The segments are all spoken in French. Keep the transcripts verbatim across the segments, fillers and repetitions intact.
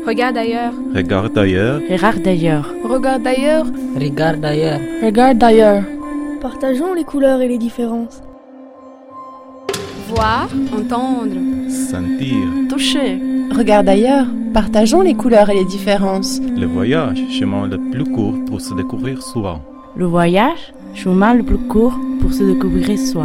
Regarde ailleurs. Regarde ailleurs. Regarde ailleurs. Regarde ailleurs. Regarde ailleurs. Regarde ailleurs. Partageons les couleurs et les différences. Voir, entendre. Sentir. Toucher. Regarde ailleurs. Partageons les couleurs et les différences. Le voyage, chemin le plus court pour se découvrir soi. Le voyage, chemin le plus court pour se découvrir soi.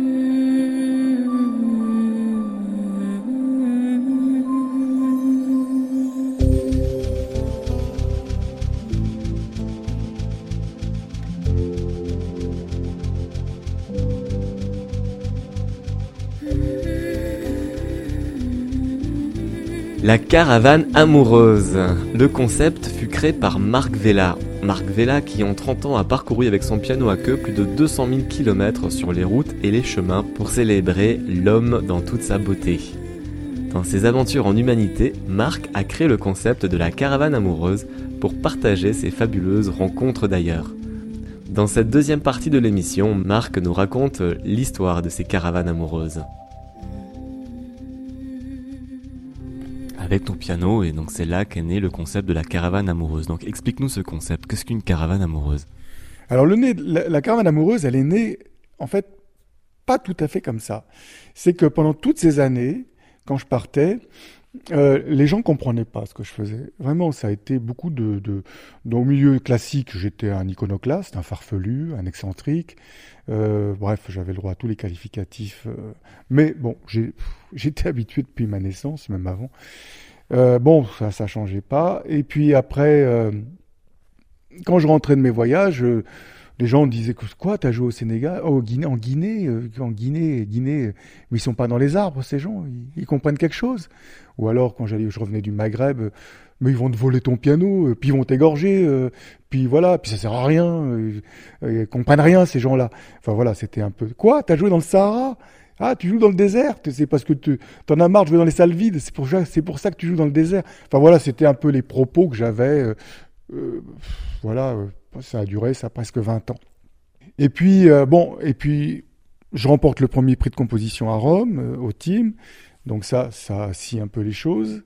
La caravane amoureuse. Le concept fut créé par Marc Vella. Marc Vella qui en trente ans a parcouru avec son piano à queue plus de deux cent mille kilomètres sur les routes et les chemins pour célébrer l'homme dans toute sa beauté. Dans ses aventures en humanité, Marc a créé le concept de la caravane amoureuse pour partager ses fabuleuses rencontres d'ailleurs. Dans cette deuxième partie de l'émission, Marc nous raconte l'histoire de ces caravanes amoureuses. Avec ton piano, et donc c'est là qu'est né le concept de la caravane amoureuse. Donc explique-nous ce concept, qu'est-ce qu'une caravane amoureuse ? Alors le nez, la, la caravane amoureuse, elle est née, en fait, pas tout à fait comme ça. C'est que pendant toutes ces années, quand je partais, euh, les gens comprenaient pas ce que je faisais. Vraiment, ça a été beaucoup de... de dans le milieu classique, j'étais un iconoclaste, un farfelu, un excentrique. Euh, bref, j'avais le droit à tous les qualificatifs. Euh, mais bon, j'ai, j'étais habitué depuis ma naissance, même avant. Euh, bon, ça ça changeait pas. Et puis après, euh, quand je rentrais de mes voyages, euh, les gens disaient que quoi, t'as joué au Sénégal, oh, Guinée, en Guinée, euh, en Guinée, Guinée, mais ils sont pas dans les arbres ces gens, ils, ils comprennent quelque chose. Ou alors quand j'allais, je revenais du Maghreb, euh, mais ils vont te voler ton piano, euh, puis ils vont t'égorger, euh, puis voilà, puis ça sert à rien, euh, euh, ils comprennent rien ces gens-là. Enfin voilà, c'était un peu quoi, t'as joué dans le Sahara? Ah, tu joues dans le désert, c'est parce que tu t'en as marre de jouer dans les salles vides, c'est pour ça, c'est pour ça que tu joues dans le désert. Enfin voilà, c'était un peu les propos que j'avais. Euh, euh, voilà, euh, ça a duré ça presque vingt ans. Et puis euh, bon, et puis je remporte le premier prix de composition à Rome euh, au team, donc ça, ça assis un peu les choses.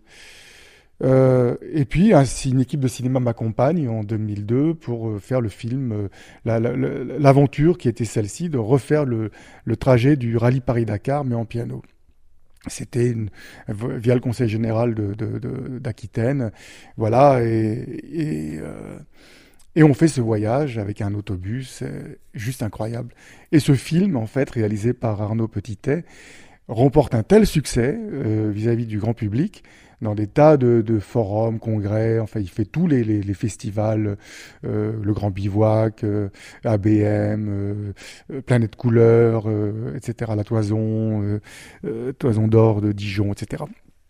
Euh, et puis ainsi, une équipe de cinéma m'accompagne en deux mille deux pour euh, faire le film, euh, la, la, la, l'aventure qui était celle-ci, de refaire le, le trajet du rallye Paris-Dakar, mais en piano. C'était une, via le Conseil général de, de, de, d'Aquitaine, voilà, et, et, euh, et on fait ce voyage avec un autobus, euh, juste incroyable. Et ce film, en fait, réalisé par Arnaud Petitet, remporte un tel succès euh, vis-à-vis du grand public, dans des tas de, de forums, congrès, enfin il fait tous les, les, les festivals, euh, le Grand Bivouac, euh, A B M, euh, Planète Couleur, euh, et cetera, la Toison, euh, euh, Toison d'Or de Dijon, et cetera.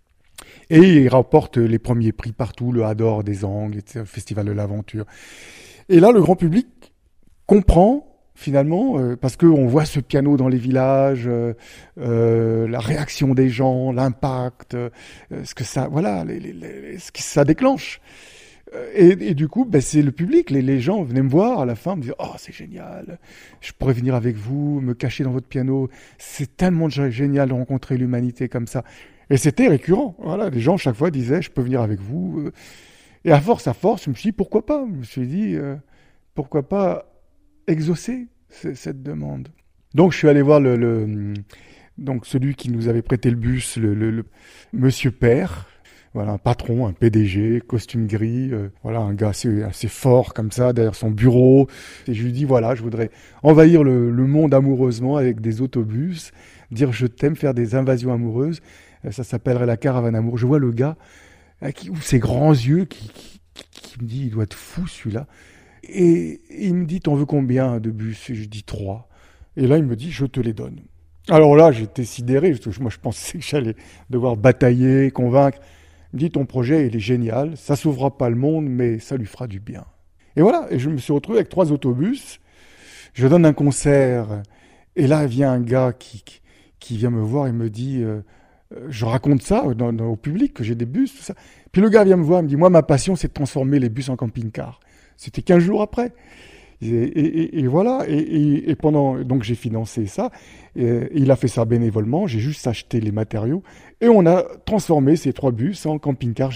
Et il remporte les premiers prix partout, le Hador des Angles, et cetera, le Festival de l'Aventure. Et là, le grand public comprend finalement, euh, parce qu'on voit ce piano dans les villages, euh, euh, la réaction des gens, l'impact, euh, ce que ça, voilà, les, les, les, ce que ça déclenche. Et, et du coup, ben, c'est le public, les, les gens venaient me voir à la fin, me dire « Oh, c'est génial, je pourrais venir avec vous, me cacher dans votre piano, c'est tellement génial de rencontrer l'humanité comme ça. » Et c'était récurrent, voilà, les gens chaque fois disaient « Je peux venir avec vous. » Et à force, à force, je me suis dit « Pourquoi pas ?» Je me suis dit euh, « Pourquoi pas exaucer cette demande ?» Donc je suis allé voir le, le donc celui qui nous avait prêté le bus, le, le, le Monsieur Père, voilà, un patron, un P D G, costume gris, euh, voilà, un gars assez, assez fort comme ça derrière son bureau. Et je lui dis voilà, je voudrais envahir le, le monde amoureusement avec des autobus, dire je t'aime, faire des invasions amoureuses. Ça s'appellerait la caravane amour. Je vois le gars qui ouvre ses grands yeux, qui, qui, qui me dit il doit être fou celui-là. Et il me dit, t'en veux combien de bus ? Et je dis trois. Et là, il me dit, je te les donne. Alors là, j'étais sidéré, parce que moi, je pensais que j'allais devoir batailler, convaincre. Il me dit, ton projet, il est génial, ça sauvera pas le monde, mais ça lui fera du bien. Et voilà, et je me suis retrouvé avec trois autobus. Je donne un concert, et là, vient un gars qui, qui, qui vient me voir et me dit, euh, je raconte ça dans, dans, au public, que j'ai des bus, tout ça. Puis le gars vient me voir, il me dit, moi, ma passion, c'est de transformer les bus en camping-car. C'était quinze jours après. Et, et, et voilà. Et, et, et pendant, donc j'ai financé ça. Et, et il a fait ça bénévolement. J'ai juste acheté les matériaux et on a transformé ces trois bus en camping-car géant.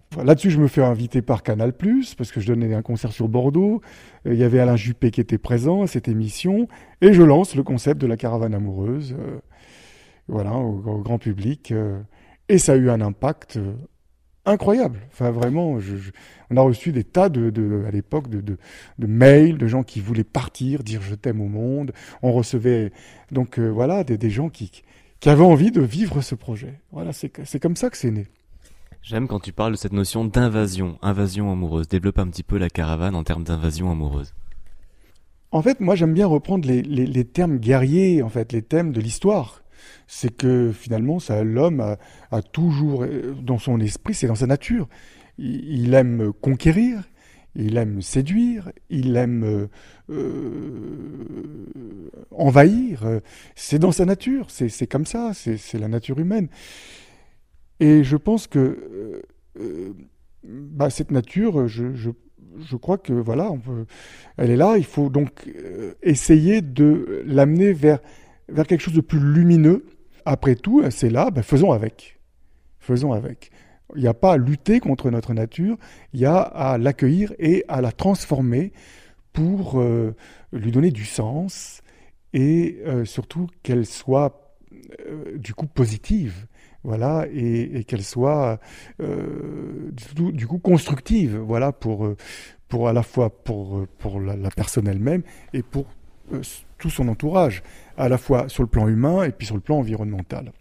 Là-dessus, je me fais inviter par Canal+, parce que je donnais un concert sur Bordeaux. Il y avait Alain Juppé qui était présent à cette émission. Et je lance le concept de la caravane amoureuse, euh, voilà, au, au grand public. Euh, et ça a eu un impact euh, incroyable. Enfin, vraiment, je, je, on a reçu des tas, de, de, à l'époque, de, de, de mails de gens qui voulaient partir, dire « je t'aime au monde ». On recevait donc, euh, voilà, des, des gens qui, qui avaient envie de vivre ce projet. Voilà, c'est, c'est comme ça que c'est né. J'aime quand tu parles de cette notion d'invasion, invasion amoureuse. Développe un petit peu la caravane en termes d'invasion amoureuse. En fait, moi, j'aime bien reprendre les, les, les termes guerriers, en fait, les thèmes de l'histoire. C'est que finalement, ça, l'homme a, a toujours, dans son esprit, c'est dans sa nature. Il, il aime conquérir, il aime séduire, il aime euh, euh, envahir. C'est dans sa nature, c'est, c'est comme ça, c'est, c'est la nature humaine. Et je pense que euh, bah, cette nature, je, je, je crois que voilà, on peut, elle est là. Il faut donc euh, essayer de l'amener vers, vers quelque chose de plus lumineux. Après tout, c'est là, bah, faisons avec. Faisons avec. Il n'y a pas à lutter contre notre nature, il y a à l'accueillir et à la transformer pour euh, lui donner du sens et euh, surtout qu'elle soit euh, du coup positive. Voilà, et, et qu'elle soit euh, du, du coup constructive, voilà, pour, pour à la fois pour, pour la, la personne elle-même et pour euh, tout son entourage, à la fois sur le plan humain et puis sur le plan environnemental.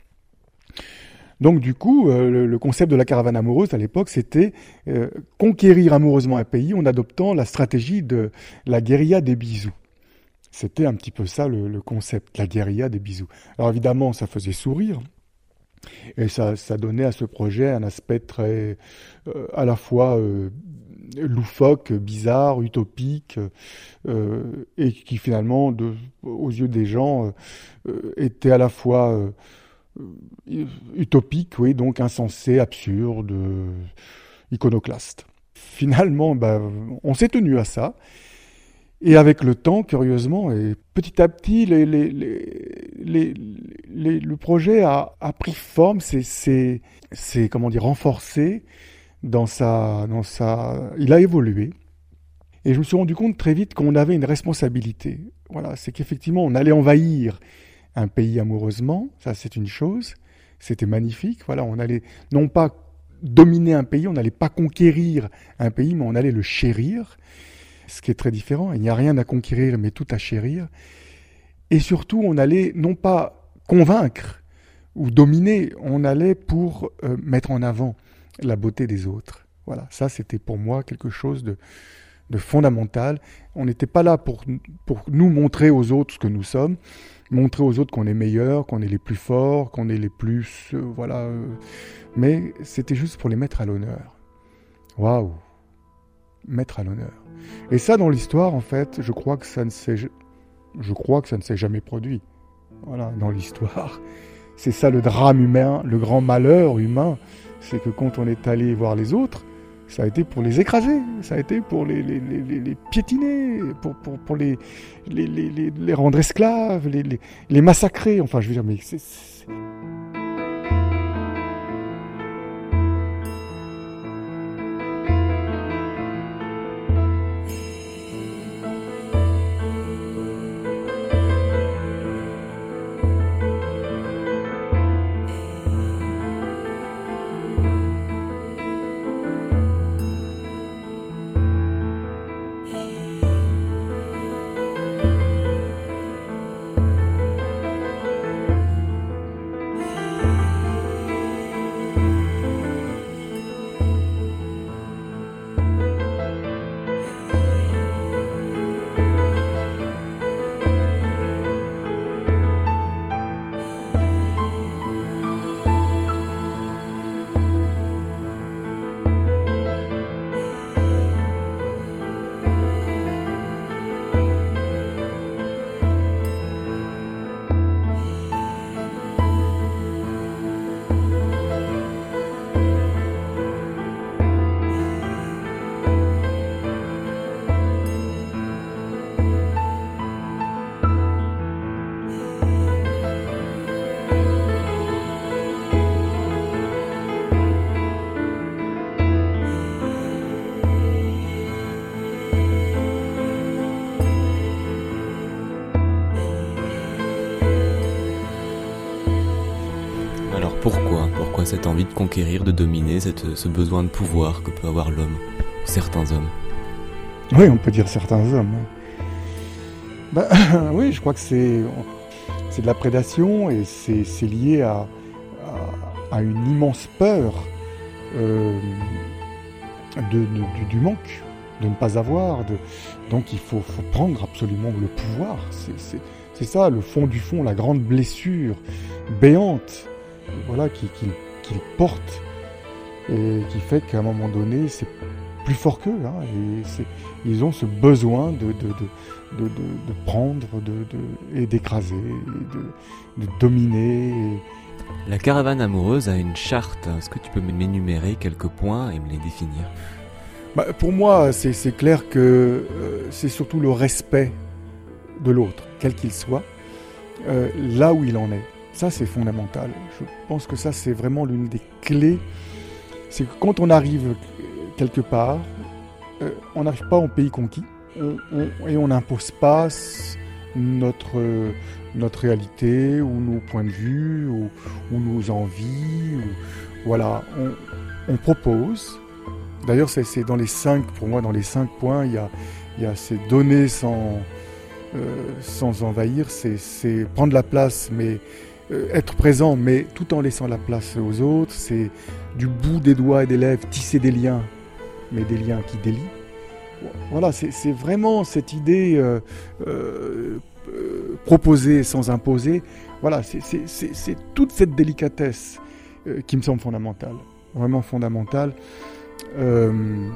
Donc du coup, euh, le, le concept de la caravane amoureuse à l'époque, c'était euh, conquérir amoureusement un pays en adoptant la stratégie de la guérilla des bisous. C'était un petit peu ça le, le concept, la guérilla des bisous. Alors évidemment, ça faisait sourire. Et ça, ça donnait à ce projet un aspect très, euh, à la fois euh, loufoque, bizarre, utopique, euh, et qui finalement, de, aux yeux des gens, euh, était à la fois euh, utopique, oui, donc insensé, absurde, euh, iconoclaste. Finalement, ben, on s'est tenu à ça. Et avec le temps, curieusement, et petit à petit, les, les, les, les, les, le projet a, a pris forme, c'est, c'est, c'est comment dire, renforcé dans sa, dans sa, il a évolué. Et je me suis rendu compte très vite qu'on avait une responsabilité. Voilà, c'est qu'effectivement, on allait envahir un pays amoureusement, ça c'est une chose, c'était magnifique. Voilà, on allait non pas dominer un pays, on n'allait pas conquérir un pays, mais on allait le chérir. Ce qui est très différent, il n'y a rien à conquérir, mais tout à chérir. Et surtout, on allait non pas convaincre ou dominer, on allait pour euh, mettre en avant la beauté des autres. Voilà, ça c'était pour moi quelque chose de, de fondamental. On n'était pas là pour, pour nous montrer aux autres ce que nous sommes, montrer aux autres qu'on est meilleurs, qu'on est les plus forts, qu'on est les plus... Euh, voilà, euh, mais c'était juste pour les mettre à l'honneur. Waouh, mettre à l'honneur. Et ça, dans l'histoire, en fait, je crois que ça ne s'est, je crois que ça ne s'est jamais produit. Voilà, dans l'histoire. C'est ça le drame humain, le grand malheur humain. C'est que quand on est allé voir les autres, ça a été pour les écraser, ça a été pour les, les, les, les piétiner, pour, pour, pour les, les, les, les, les rendre esclaves, les, les, les massacrer. Enfin, je veux dire, mais c'est... c'est... Alors pourquoi Pourquoi cette envie de conquérir, de dominer, cette, ce besoin de pouvoir que peut avoir l'homme, ou certains hommes? Oui, on peut dire certains hommes. Bah, oui, je crois que c'est, c'est de la prédation et c'est, c'est lié à, à, à une immense peur euh, de, de, du, du manque, de ne pas avoir. De... Donc il faut, faut prendre absolument le pouvoir. C'est, c'est, c'est ça, le fond du fond, la grande blessure béante, voilà, qui, qui, qui les porte et qui fait qu'à un moment donné, c'est plus fort qu'eux. Hein, et c'est, ils ont ce besoin de, de, de, de, de, de prendre de, de, et d'écraser, et de, de dominer. Et... La caravane amoureuse a une charte. Est-ce que tu peux m'énumérer quelques points et me les définir? Bah, pour moi, c'est, c'est clair que euh, c'est surtout le respect de l'autre, quel qu'il soit, euh, là où il en est. Ça, c'est fondamental. Je pense que ça, c'est vraiment l'une des clés. C'est que quand on arrive quelque part, euh, on n'arrive pas en pays conquis on, on, et on n'impose pas notre, euh, notre réalité ou nos points de vue ou, ou nos envies. Ou, voilà, on, on propose. D'ailleurs, c'est, c'est dans les cinq, pour moi, dans les cinq points, il y a, il y a ces données sans, euh, sans envahir, c'est, c'est prendre la place, mais euh, être présent, mais tout en laissant la place aux autres. C'est du bout des doigts et des lèvres tisser des liens, mais des liens qui délient. Voilà, c'est, c'est vraiment cette idée euh, euh, euh, proposée sans imposer. Voilà, c'est, c'est, c'est, c'est toute cette délicatesse euh, qui me semble fondamentale, vraiment fondamentale. Euh,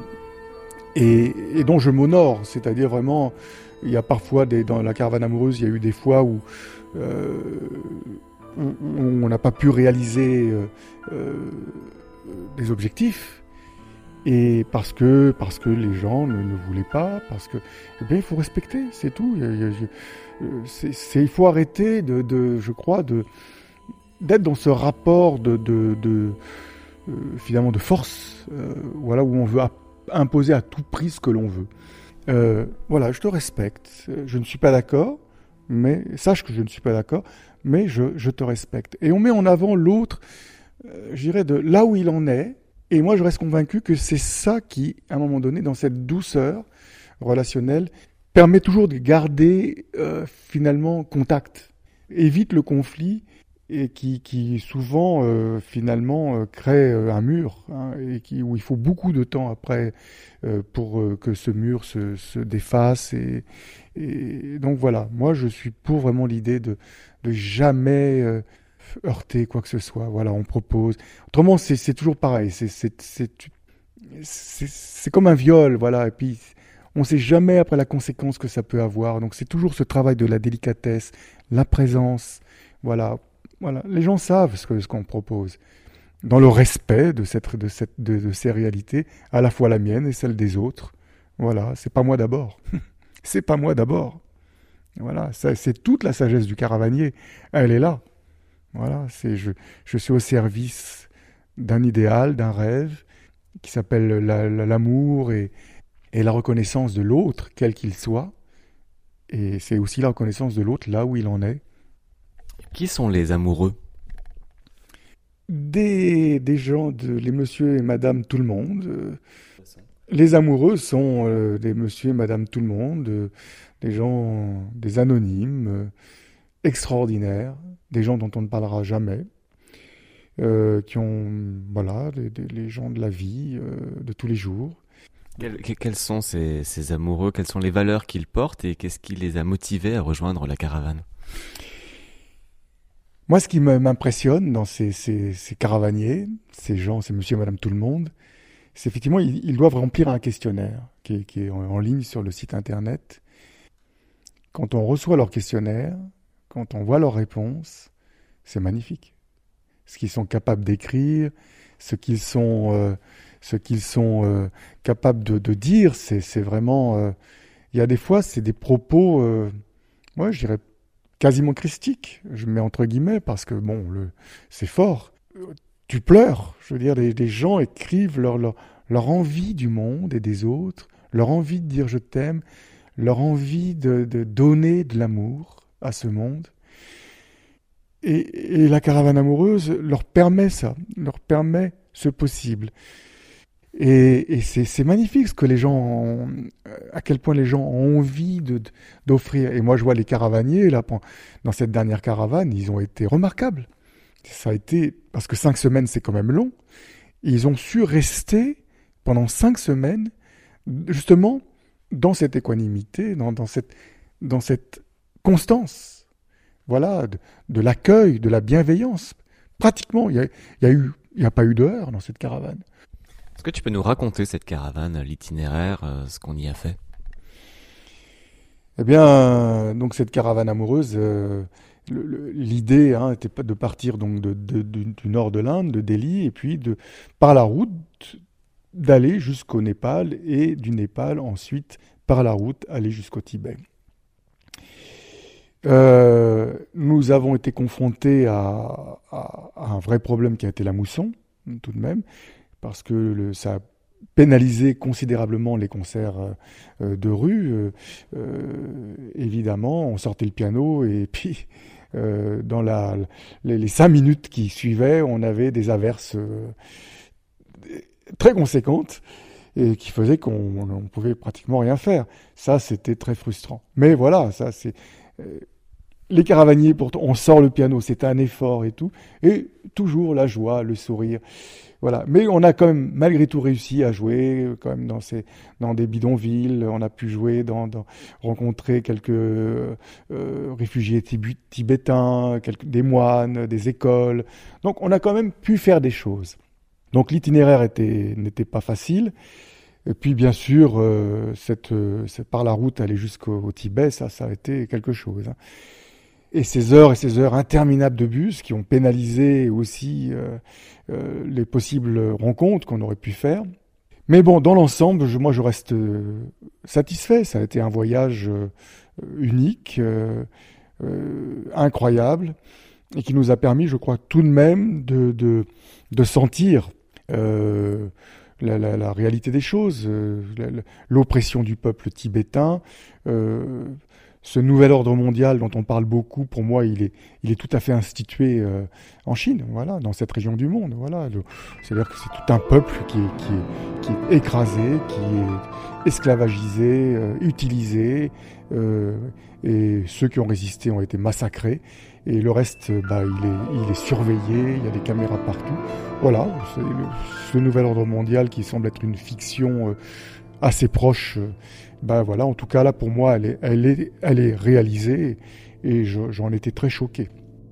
et, et dont je m'honore, c'est-à-dire vraiment, il y a parfois des, dans la caravane amoureuse, il y a eu des fois où euh, on n'a pas pu réaliser euh, euh, des objectifs, et parce que parce que les gens ne, ne voulaient pas, parce que eh bien il faut respecter, c'est tout. Il, y a, c'est, c'est, il faut arrêter de, de je crois, de d'être dans ce rapport de, de, de Euh, finalement de force, euh, voilà, où on veut ap- imposer à tout prix ce que l'on veut. Euh, voilà, je te respecte, je ne suis pas d'accord, mais sache que je ne suis pas d'accord, mais je, je te respecte. Et on met en avant l'autre, euh, je dirais, de là où il en est, et moi je reste convaincu que c'est ça qui, à un moment donné, dans cette douceur relationnelle, permet toujours de garder euh, finalement contact, évite le conflit, et qui, qui souvent euh, finalement euh, crée euh, un mur, hein, et qui, où il faut beaucoup de temps après euh, pour euh, que ce mur se, se défasse. Et, et donc voilà, moi je suis pour vraiment l'idée de, de jamais euh, heurter quoi que ce soit. Voilà, on propose. Autrement, c'est, c'est toujours pareil, c'est, c'est, c'est, c'est, c'est comme un viol, voilà, et puis on ne sait jamais après la conséquence que ça peut avoir. Donc c'est toujours ce travail de la délicatesse, la présence, voilà. Voilà, les gens savent ce, que, ce qu'on propose, dans le respect de, cette, de, cette, de, de ces réalités, à la fois la mienne et celle des autres. Voilà, c'est pas moi d'abord. c'est pas moi d'abord. Voilà, ça, c'est toute la sagesse du caravanier. Elle est là. Voilà, c'est je, je suis au service d'un idéal, d'un rêve, qui s'appelle la, la, l'amour et, et la reconnaissance de l'autre, quel qu'il soit. Et c'est aussi la reconnaissance de l'autre là où il en est. Qui sont les amoureux? Des, des gens, de, les monsieur et madame tout le monde. Les amoureux sont euh, des monsieur et madame tout le monde, euh, des gens, des anonymes, euh, extraordinaires, des gens dont on ne parlera jamais, euh, qui ont, voilà, les, les gens de la vie, euh, de tous les jours. Quels, quels sont ces, ces amoureux? Quelles sont les valeurs qu'ils portent et qu'est-ce qui les a motivés à rejoindre la caravane? Moi, ce qui m'impressionne dans ces, ces, ces caravaniers, ces gens, ces monsieur et madame tout le monde, c'est effectivement, ils, ils doivent remplir un questionnaire qui est, qui est en, en ligne sur le site internet. Quand on reçoit leur questionnaire, quand on voit leurs réponses, c'est magnifique. Ce qu'ils sont capables d'écrire, ce qu'ils sont, euh, ce qu'ils sont euh, capables de, de dire, c'est, c'est vraiment... Euh, il y a des fois, c'est des propos, euh, ouais, je dirais, quasiment christique, je mets entre guillemets, parce que bon, le, c'est fort. Tu pleures, je veux dire, les, les gens écrivent leur, leur, leur envie du monde et des autres, leur envie de dire je t'aime, leur envie de, de donner de l'amour à ce monde. et, et la caravane amoureuse leur permet ça, leur permet ce possible. Et, et c'est, c'est magnifique ce que les gens, ont, à quel point les gens ont envie de, de, d'offrir. Et moi, je vois les caravaniers, là, dans cette dernière caravane, ils ont été remarquables. Ça a été, parce que cinq semaines, c'est quand même long. Ils ont su rester pendant cinq semaines, justement, dans cette équanimité, dans, dans, cette, dans cette constance. Voilà, de, de l'accueil, de la bienveillance. Pratiquement, il n'y a, y a, eu, y a pas eu de heurts dans cette caravane. Est-ce que tu peux nous raconter cette caravane, l'itinéraire, euh, ce qu'on y a fait ? Eh bien, euh, donc cette caravane amoureuse, euh, le, le, l'idée hein, était de partir donc de, de, de, du nord de l'Inde, de Delhi, et puis de, par la route, d'aller jusqu'au Népal, et du Népal ensuite, par la route, aller jusqu'au Tibet. Euh, nous avons été confrontés à, à, à un vrai problème qui a été la mousson, tout de même, parce que le, ça a pénalisé considérablement les concerts euh, de rue. Euh, euh, évidemment, on sortait le piano et puis euh, dans la, les, les cinq minutes qui suivaient, on avait des averses euh, très conséquentes et qui faisaient qu'on ne pouvait pratiquement rien faire. Ça, c'était très frustrant. Mais voilà, ça c'est... Euh, les caravaniers, pourtant, on sort le piano, c'est un effort et tout, et toujours la joie, le sourire. Voilà. Mais on a quand même, malgré tout, réussi à jouer quand même dans, ces, dans des bidonvilles. On a pu jouer, dans, dans rencontrer quelques euh, réfugiés tib- tibétains, quelques, des moines, des écoles. Donc on a quand même pu faire des choses. Donc l'itinéraire était, n'était pas facile. Et puis bien sûr, euh, cette, cette, par la route aller jusqu'au au Tibet, ça, ça a été quelque chose. Hein. Et ces heures et ces heures interminables de bus qui ont pénalisé aussi euh, euh, les possibles rencontres qu'on aurait pu faire. Mais bon, dans l'ensemble, je, moi je reste euh, satisfait. Ça a été un voyage euh, unique, euh, euh, incroyable, et qui nous a permis, je crois, tout de même de, de, de sentir euh, la, la, la réalité des choses, euh, la, l'oppression du peuple tibétain, euh, ce nouvel ordre mondial dont on parle beaucoup, pour moi, il est, il est tout à fait institué euh, en Chine, voilà, dans cette région du monde. Voilà. Le, c'est-à-dire que c'est tout un peuple qui est, qui est, qui est écrasé, qui est esclavagisé, euh, utilisé, euh, et ceux qui ont résisté ont été massacrés. Et le reste, bah, il est, il est surveillé, il y a des caméras partout. Voilà, c'est le, ce nouvel ordre mondial qui semble être une fiction euh, assez proche. Euh, Ben voilà, en tout cas là pour moi elle est, elle est, elle est réalisée et je, j'en étais très choqué.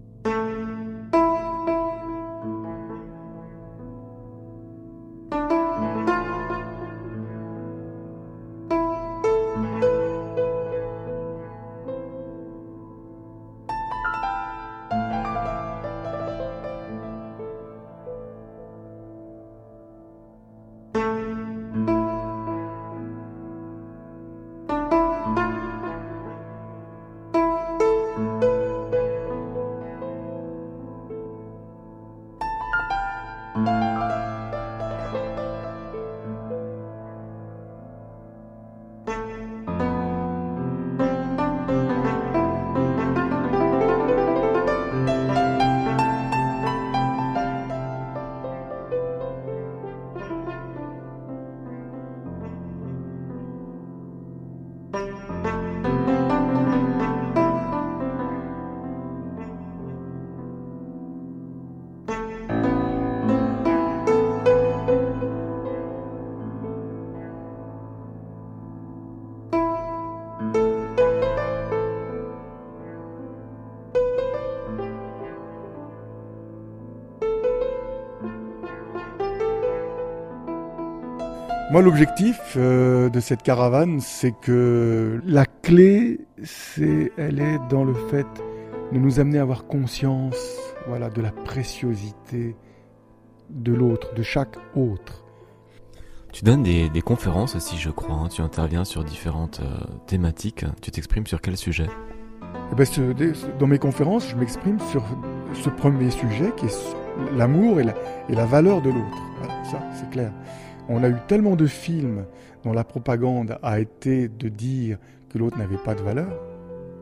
Moi, l'objectif euh, de cette caravane, c'est que la clé, c'est, elle est dans le fait de nous amener à avoir conscience, voilà, de la préciosité de l'autre, de chaque autre. Tu donnes des, des conférences aussi, je crois. Hein. Tu interviens sur différentes euh, thématiques. Tu t'exprimes sur quel sujet ? Eh ben, ce, dans mes conférences, je m'exprime sur ce premier sujet qui est l'amour et la, et la valeur de l'autre. Voilà, ça, c'est clair. On a eu tellement de films dont la propagande a été de dire que l'autre n'avait pas de valeur,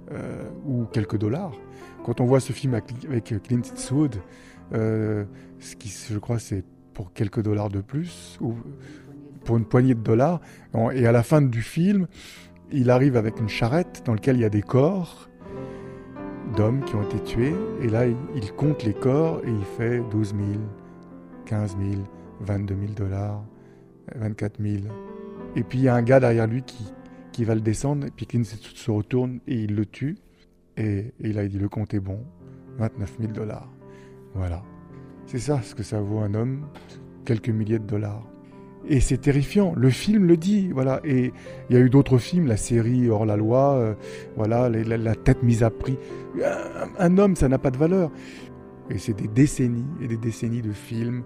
euh, ou quelques dollars. Quand on voit ce film avec Clint Eastwood, euh, ce qui, je crois, c'est pour quelques dollars de plus, ou pour une poignée de dollars, et à la fin du film, il arrive avec une charrette dans laquelle il y a des corps d'hommes qui ont été tués, et là, il compte les corps, et il fait douze mille, quinze mille, vingt-deux mille dollars, vingt-quatre mille. Et puis, il y a un gars derrière lui qui, qui va le descendre, et puis Clint Eastwood se retourne, et il le tue, et, et là, il dit, le compte est bon, vingt-neuf mille dollars. Voilà. C'est ça, ce que ça vaut un homme, quelques milliers de dollars. Et c'est terrifiant, le film le dit, voilà. Et il y a eu d'autres films, la série Hors la loi, euh, voilà, la, la, la tête mise à prix. Un, un homme, ça n'a pas de valeur. Et c'est des décennies et des décennies de films.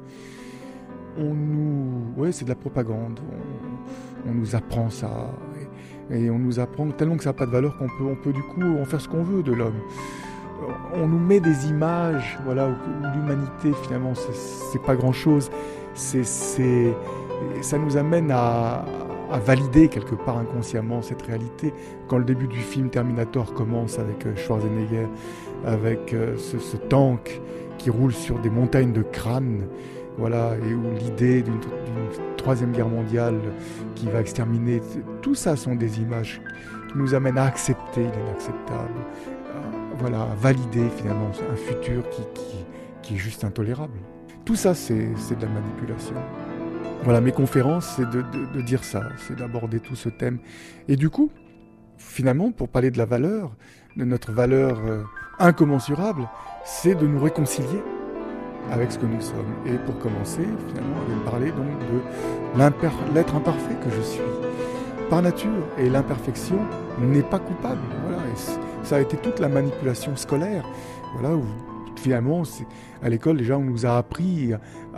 On nous, ouais, c'est de la propagande. On, on nous apprend ça, et, et on nous apprend tellement que ça n'a pas de valeur qu'on peut, on peut du coup en faire ce qu'on veut de l'homme. On nous met des images, voilà, où, où l'humanité finalement c'est, c'est pas grand-chose. C'est, c'est ça nous amène à, à valider quelque part inconsciemment cette réalité. Quand le début du film Terminator commence avec Schwarzenegger, avec ce, ce tank qui roule sur des montagnes de crânes, voilà, et où l'idée d'une, d'une troisième guerre mondiale qui va exterminer, tout ça sont des images qui nous amènent à accepter l'inacceptable, à, voilà, à valider finalement un futur qui, qui, qui est juste intolérable. Tout ça, c'est, c'est de la manipulation. Voilà, mes conférences, c'est de, de, de dire ça, c'est d'aborder tout ce thème. Et du coup, finalement, pour parler de la valeur, de notre valeur euh, incommensurable, c'est de nous réconcilier avec ce que nous sommes. Et pour commencer, finalement, je vais me parler donc de l'imper- l'être imparfait que je suis, par nature. Et l'imperfection n'est pas coupable. Voilà, et ça a été toute la manipulation scolaire, voilà, où finalement, c'est, à l'école, déjà, on nous a appris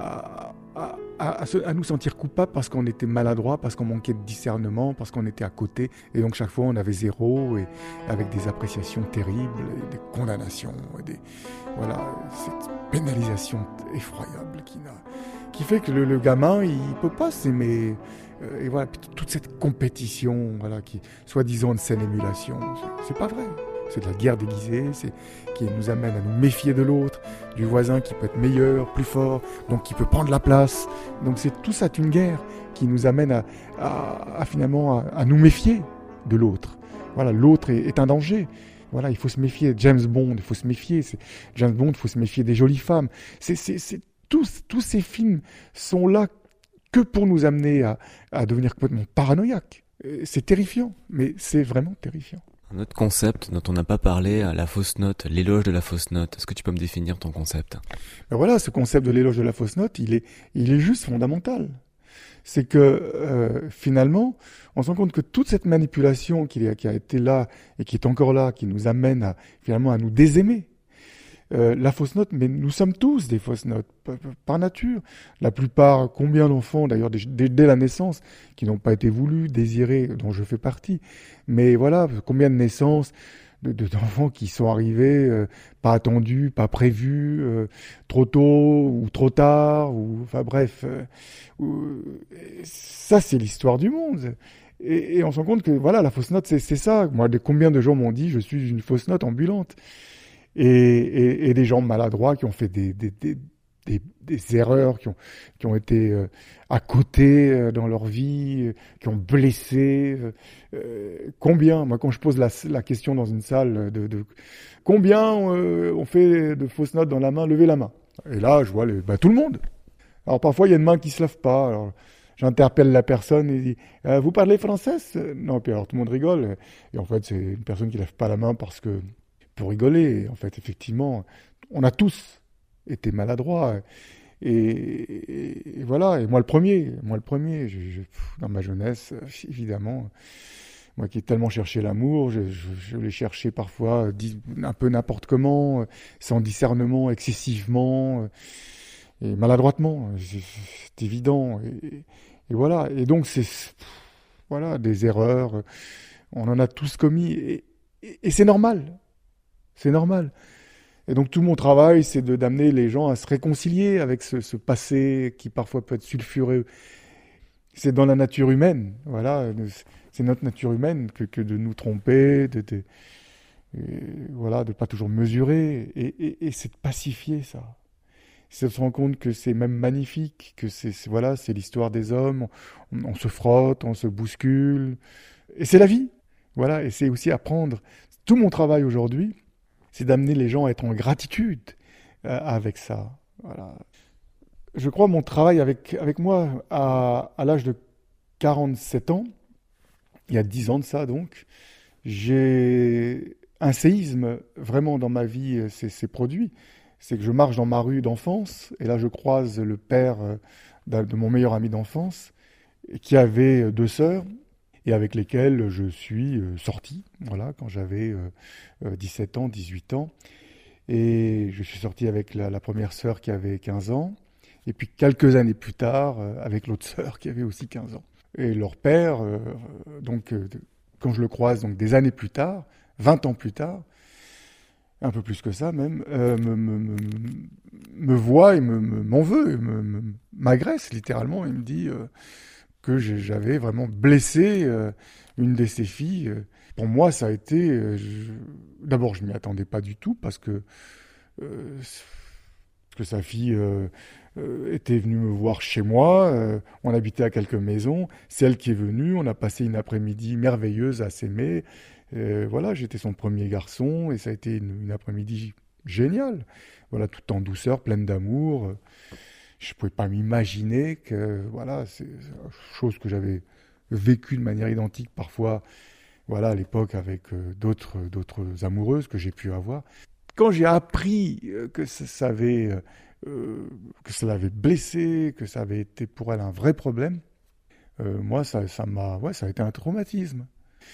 à, à, à, à, se, à nous sentir coupables parce qu'on était maladroit, parce qu'on manquait de discernement, parce qu'on était à côté. Et donc, chaque fois, on avait zéro, et avec des appréciations terribles, et des condamnations, et des, voilà, cette pénalisation effroyable qui, n'a, qui fait que le, le gamin, il ne peut pas s'aimer. Et voilà, toute cette compétition, voilà, qui, soi-disant, de saine émulation, c'est, c'est pas vrai. C'est de la guerre déguisée, c'est, qui nous amène à nous méfier de l'autre, du voisin qui peut être meilleur, plus fort, donc qui peut prendre la place. Donc c'est tout ça, c'est une guerre qui nous amène à, à, à finalement à, à nous méfier de l'autre. Voilà, l'autre est, est un danger. Voilà, il faut se méfier. James Bond, il faut se méfier. C'est, James Bond, il faut se méfier des jolies femmes. C'est, c'est, c'est, tous, tous ces films sont là que pour nous amener à, à devenir complètement paranoïaques. C'est terrifiant, mais c'est vraiment terrifiant. Un autre concept dont on n'a pas parlé, la fausse note, l'éloge de la fausse note. Est-ce que tu peux me définir ton concept ? Ben voilà, ce concept de l'éloge de la fausse note, il est, il est juste fondamental. C'est que euh, finalement, on se rend compte que toute cette manipulation qui a, qui a été là et qui est encore là, qui nous amène à, finalement à nous désaimer. Euh, la fausse note, mais nous sommes tous des fausses notes, par, par nature. La plupart, combien d'enfants, d'ailleurs, dès, dès, dès la naissance, qui n'ont pas été voulus, désirés, dont je fais partie. Mais voilà, combien de naissances de, de, d'enfants qui sont arrivés, euh, pas attendus, pas prévus, euh, trop tôt ou trop tard, ou enfin bref. Euh, ou, ça, c'est l'histoire du monde. Et, et on se rend compte que voilà, la fausse note, c'est, c'est ça. Moi, de, combien de gens m'ont dit, je suis une fausse note ambulante. Et, et, et des gens maladroits qui ont fait des, des, des, des, des erreurs, qui ont, qui ont été euh, à côté euh, dans leur vie, euh, qui ont blessé. Euh, combien, moi quand je pose la, la question dans une salle, de, de combien euh, on fait de fausses notes dans la main, levez la main. Et là, je vois les, bah, tout le monde. Alors parfois, il y a une main qui se lève pas. Alors, j'interpelle la personne et dis euh, vous parlez français ? Non, puis alors tout le monde rigole. Et en fait, c'est une personne qui lève pas la main parce que pour rigoler. En fait, effectivement, on a tous été maladroits. Et, et, et voilà, et moi le premier, moi le premier, je, je, dans ma jeunesse, évidemment, moi qui ai tellement cherché l'amour, je, je, je l'ai cherché parfois un peu n'importe comment, sans discernement, excessivement, et maladroitement, c'est, c'est évident. Et, et voilà, et donc c'est voilà, des erreurs, on en a tous commis, et, et, et c'est normal. C'est normal. Et donc tout mon travail, c'est de, d'amener les gens à se réconcilier avec ce, ce passé qui parfois peut être sulfureux. C'est dans la nature humaine, voilà. C'est notre nature humaine que, que de nous tromper, de, de, et voilà, de pas toujours mesurer, et, et, et c'est de pacifier ça. C'est de se rendre compte que c'est même magnifique, que c'est, c'est voilà, c'est l'histoire des hommes, on, on se frotte, on se bouscule, et c'est la vie. Voilà, et c'est aussi apprendre. Tout mon travail aujourd'hui, c'est d'amener les gens à être en gratitude euh, avec ça. Voilà. Je crois mon travail avec, avec moi à, à l'âge de quarante-sept ans, il y a dix ans de ça donc, j'ai un séisme vraiment dans ma vie s'est, s'est produit. C'est que je marche dans ma rue d'enfance et là je croise le père de mon meilleur ami d'enfance qui avait deux sœurs et avec lesquelles je suis sorti, voilà, quand j'avais dix-sept ans, dix-huit ans. Et je suis sorti avec la, la première sœur qui avait quinze ans, et puis quelques années plus tard, avec l'autre sœur qui avait aussi quinze ans. Et leur père, euh, donc, euh, quand je le croise, donc des années plus tard, vingt ans plus tard, un peu plus que ça même, euh, me, me, me, me voit et me, me, m'en veut, me, me, m'agresse littéralement, et me dit euh, que j'avais vraiment blessé euh, une de ses filles. Pour moi, ça a été... Euh, je... D'abord, je ne m'y attendais pas du tout, parce que, euh, que sa fille... Euh, Euh, était venue me voir chez moi, euh, on habitait à quelques maisons, c'est elle qui est venue, on a passé une après-midi merveilleuse à s'aimer, euh, voilà, j'étais son premier garçon, et ça a été une, une après-midi géniale, voilà, tout en douceur, pleine d'amour, je ne pouvais pas m'imaginer que, voilà, c'est une chose que j'avais vécue de manière identique parfois, voilà, à l'époque avec euh, d'autres, d'autres amoureuses que j'ai pu avoir. Quand j'ai appris euh, que ça, ça avait... Euh, Euh, que ça l'avait blessée, que ça avait été pour elle un vrai problème, euh, moi, ça, ça m'a, ouais, ça a été un traumatisme.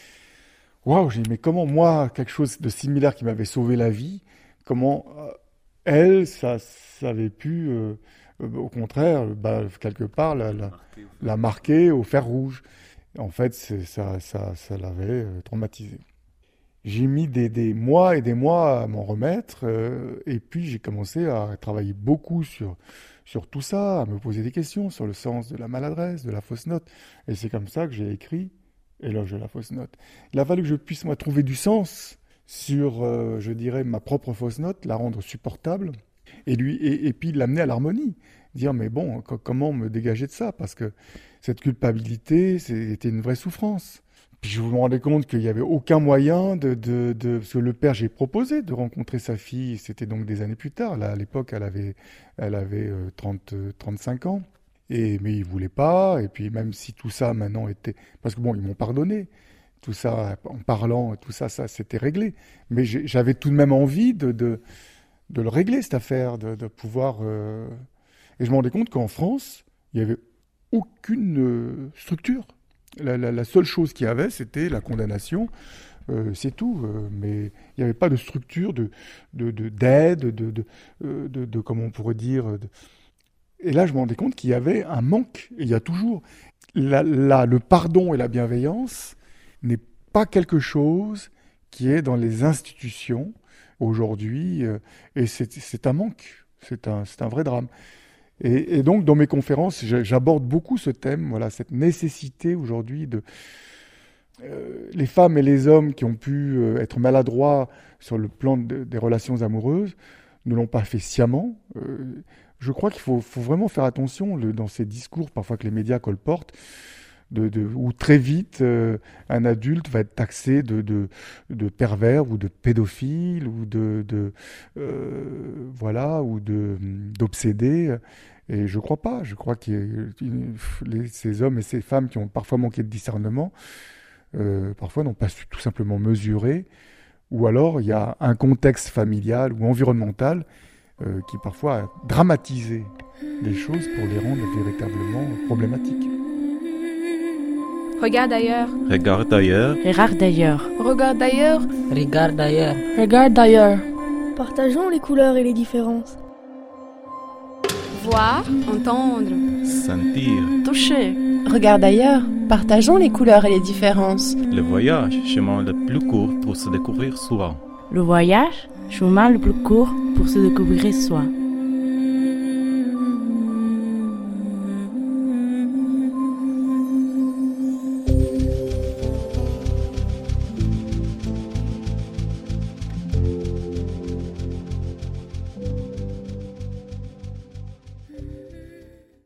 Waouh, j'ai dit, mais comment moi, quelque chose de similaire qui m'avait sauvé la vie, comment euh, elle, ça, ça avait pu, euh, euh, au contraire, bah, quelque part, la, la, la marquer au fer rouge. En fait, c'est, ça, ça, ça l'avait euh, traumatisée. J'ai mis des, des mois et des mois à m'en remettre, euh, et puis j'ai commencé à travailler beaucoup sur, sur tout ça, à me poser des questions sur le sens de la maladresse, de la fausse note. Et c'est comme ça que j'ai écrit Éloge de la fausse note. Il a fallu que je puisse, moi, trouver du sens sur, euh, je dirais, ma propre fausse note, la rendre supportable, et, lui, et, et puis l'amener à l'harmonie. Dire, mais bon, co- comment me dégager de ça? Parce que cette culpabilité, c'était une vraie souffrance. Puis je me rendais compte qu'il n'y avait aucun moyen de, de, de... Parce que le père, j'ai proposé de rencontrer sa fille, c'était donc des années plus tard. Là, à l'époque, elle avait, elle avait euh, trente, trente-cinq ans. Et, mais il ne voulait pas. Et puis même si tout ça maintenant était... Parce que bon, ils m'ont pardonné. Tout ça, en parlant, tout ça, ça c'était réglé. Mais j'ai, j'avais tout de même envie de, de, de le régler, cette affaire, de, de pouvoir... Euh... Et je me rendais compte qu'en France, il n'y avait aucune euh, structure. La, la, la seule chose qu'il y avait, c'était la condamnation, euh, c'est tout. Euh, mais il n'y avait pas de structure de, de, de, d'aide, de, de, de, de, de, comment on pourrait dire... De... Et là, je me rendais compte qu'il y avait un manque, et il y a toujours. La, la, le pardon et la bienveillance n'est pas quelque chose qui est dans les institutions aujourd'hui, euh, et c'est, c'est un manque, c'est un, c'est un vrai drame. Et, et donc, dans mes conférences, j'aborde beaucoup ce thème, voilà, cette nécessité aujourd'hui de... Euh, les femmes et les hommes qui ont pu euh, être maladroits sur le plan de, des relations amoureuses ne l'ont pas fait sciemment. Euh, je crois qu'il faut, faut vraiment faire attention le, dans ces discours, parfois que les médias colportent, de, de, où très vite euh, un adulte va être taxé de, de, de pervers ou de pédophile ou de, de euh, voilà ou de d'obsédé. Et je crois pas. Je crois que les, ces hommes et ces femmes qui ont parfois manqué de discernement, euh, parfois n'ont pas su tout simplement mesurer, ou alors il y a un contexte familial ou environnemental euh, qui parfois a dramatisé les choses pour les rendre véritablement problématiques. Regarde ailleurs. Regarde ailleurs. Regarde d'ailleurs. Regarde ailleurs. Regarde ailleurs. Regarde d'ailleurs. Partageons les couleurs et les différences. Voir, entendre. Sentir. Toucher. Regarde ailleurs. Partageons les couleurs et les différences. Le voyage, chemin le plus court pour se découvrir soi. Le voyage, chemin le plus court pour se découvrir soi.